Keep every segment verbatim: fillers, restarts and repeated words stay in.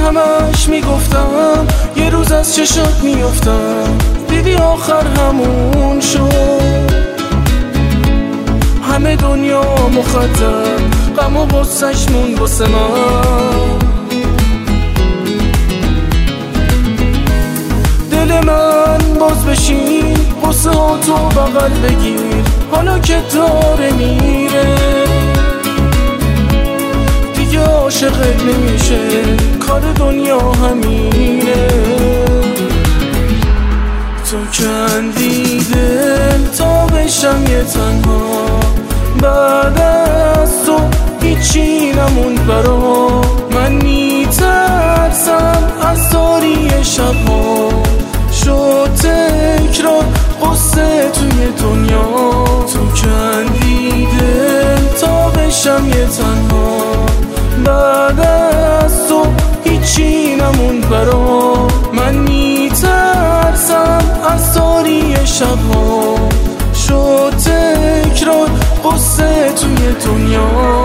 همش میگفتم یه روز از چشات میافتم، دیدی آخر همون شد. همه دنیا مخاطب، غم و غصه‌ش مون واسه من. دل من باز بشین، غصه ها تو بغل بگیر، حالا که داره میره دیگه عاشقت نمیشه، کار دنیا همینه. تو کندی دل تا بشم یه تنها، بعد از تو هیچی نموند برا من. میترسم از تاری شبها شد تکرار قصه توی دنیا. تو کندی دل تا بشم یه تنها، بعد از تو هیچی نموند برا من. میترسم از تاری شبها شد تکرار قصه توی دنیا.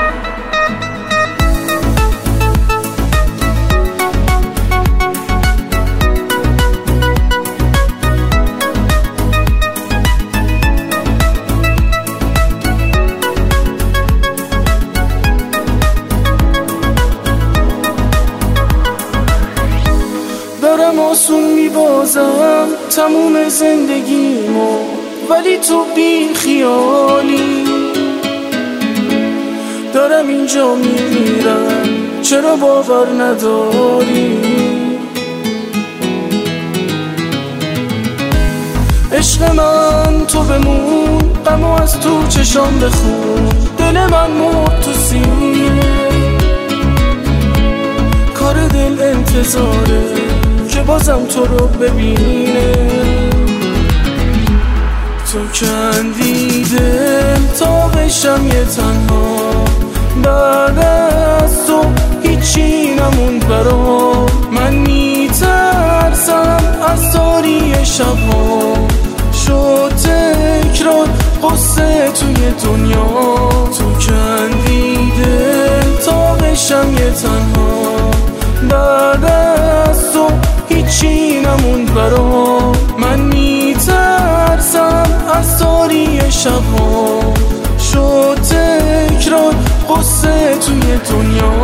دارم آسون میبازم تموم زندگیمو، ولی تو بی خیالی. دارم اینجا میمیرم چرا باور نداری؟ عشق من تو بمون، غمو از تو چشام بخون. دل من مرد تو سینه، کار دل انتظاره که بازم تو رو ببینه. تو کندی دل تا بشم یه تنها، بعد از تو هیچی نموند برا من. میترسم از تاری شبها شد تکرار قصه توی دنیا. تو کندی دل تا بشم یه تنها، بعد از تو هیچی نموند برا من. میترسم از تاری شبها شد تکرار قصه توی دنیا.